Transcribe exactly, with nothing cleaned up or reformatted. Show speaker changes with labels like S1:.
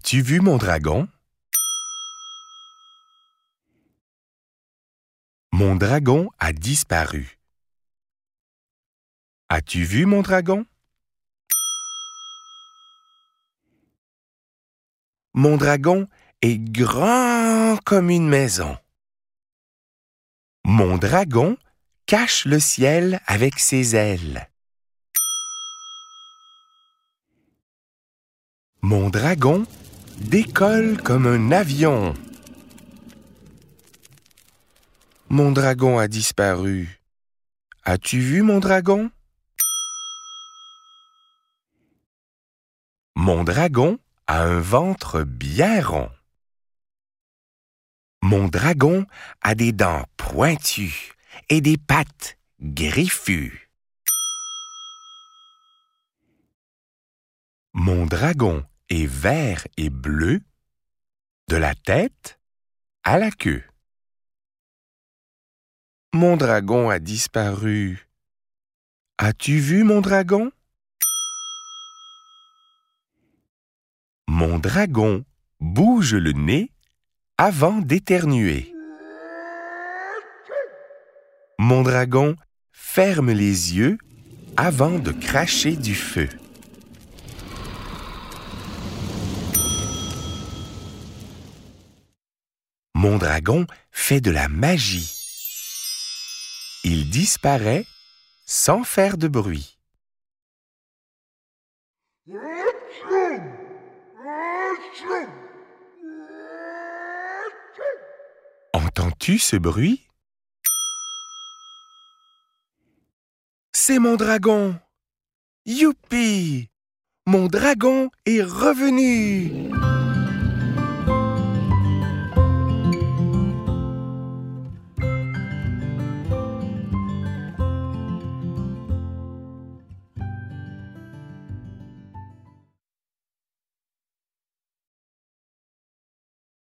S1: As-tu vu mon dragon? Mon dragon a disparu. As-tu vu mon dragon? Mon dragon est grand comme une maison. Mon dragon cache le ciel avec ses ailes. Mon dragon décolle comme un avion. Mon dragon a disparu. As-tu vu mon dragon? Mon dragon a un ventre bien rond. Mon dragon a des dents pointues et des pattes griffues. Mon dragon est vert et bleu, de la tête à la queue. Mon dragon a disparu. As-tu vu mon dragon? Mon dragon bouge le nez avant d'éternuer. Mon dragon ferme les yeux avant de cracher du feu. Mon dragon fait de la magie. Il disparaît sans faire de bruit. Entends-tu ce bruit? C'est mon dragon! Youpi! Mon dragon est revenu!